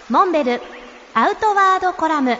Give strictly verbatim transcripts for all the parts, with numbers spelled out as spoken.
モンベルアウトワードコラム。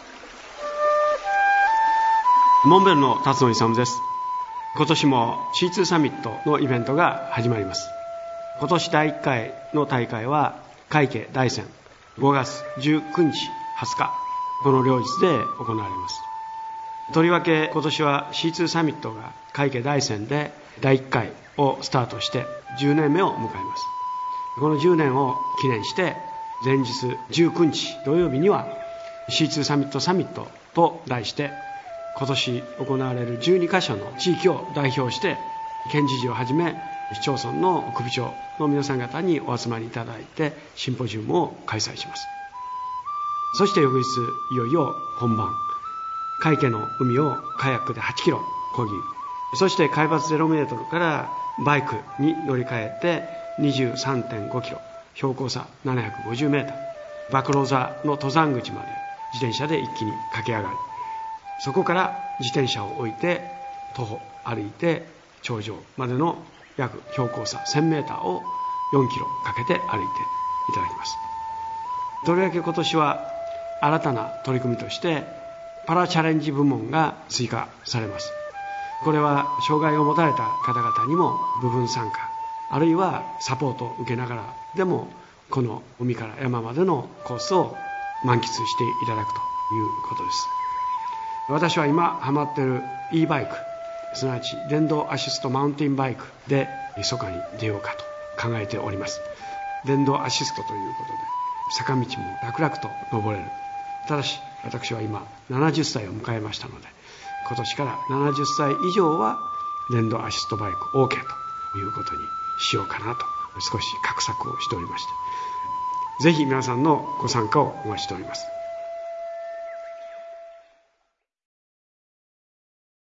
モンベルの辰野勇です。今年も シーツー サミットのイベントが始まります。今年だいいっかいの大会は海家大山、ごがつじゅうくにちはつか、この両日で行われます。とりわけ今年は シーツー サミットが海家大山でだいいっかいをスタートしてじゅうねんめを迎えます。このじゅうねんを記念して前日じゅうくにち土曜日には シーツー サミットサミットと題して今年行われるじゅうにかしょの地域を代表して県知事をはじめ市町村の首長の皆さん方にお集まりいただいてシンポジウムを開催します。そして翌日いよいよ本番、海家の海をカヤックではちキロ漕ぎ、そして海抜ゼロメートルからバイクに乗り換えて にじゅうさんてんごキロ、標高差ななひゃくごじゅうメートル、馬喰座の登山口まで自転車で一気に駆け上がり、そこから自転車を置いて徒歩歩いて頂上までの約標高差せんメーターをよんキロかけて歩いていただきます。とりわけ今年は新たな取り組みとしてパラチャレンジ部門が追加されます。これは障害を持たれた方々にも部分参加、あるいはサポートを受けながらでもこの海から山までのコースを満喫していただくということです。私は今ハマっている e バイク、すなわち電動アシストマウンテンバイクで密かに出ようかと考えております。電動アシストということで坂道も楽々と登れる。ただし私は今ななじゅっさいを迎えましたので、今年からななじゅっさい以上は電動アシストバイク OK ということにしようかなと少し画策をしておりまして、ぜひ皆さんのご参加をお待ちしております。